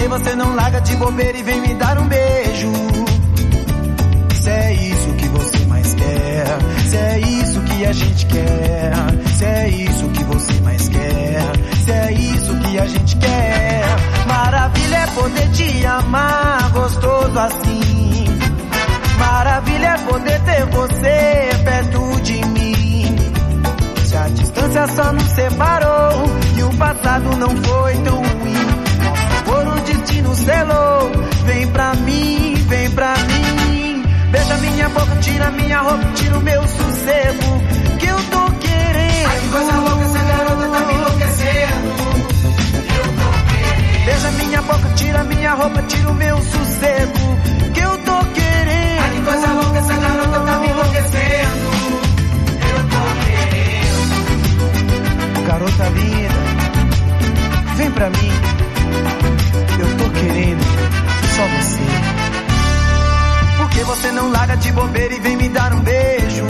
você não larga de bobeira e vem me dar um beijo? Se é isso que você mais quer, se é isso que a gente quer, se é isso que você mais quer, se é isso que a gente quer. Maravilha é poder te amar gostoso assim. Maravilha é poder ter você perto de mim. Se a distância só nos separou e o passado não foi tão ruim, por o destino selou. Vem pra mim, vem pra mim. Beija minha boca, tira minha roupa, tira o meu sossego, que eu tô querendo. Ai, que coisa louca, essa garota tá me enlouquecendo. Eu tô querendo. Beija minha boca, tira minha roupa, tira o meu sossego, que eu tô querendo. Ai, que coisa louca, essa garota tá me enlouquecendo. Eu tô querendo. Garota linda, vem pra mim. Eu tô querendo só você. Por que você não larga de bobeira e vem me dar um beijo?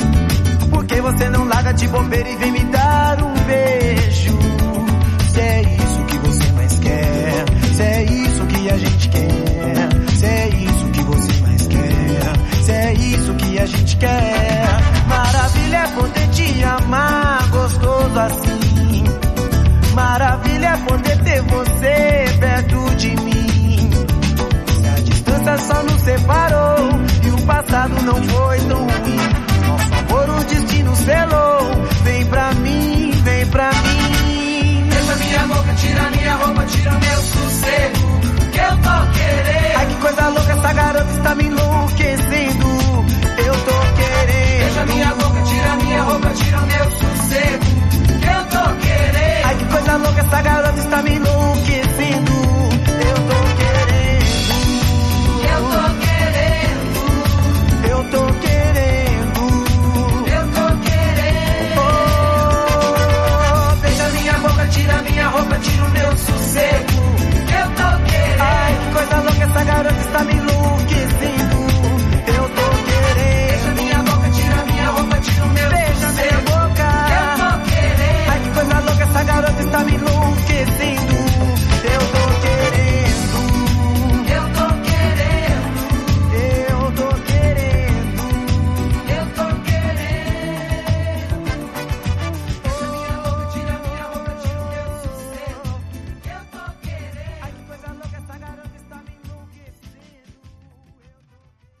Por que você não larga de bobeira e vem me dar um beijo? Se é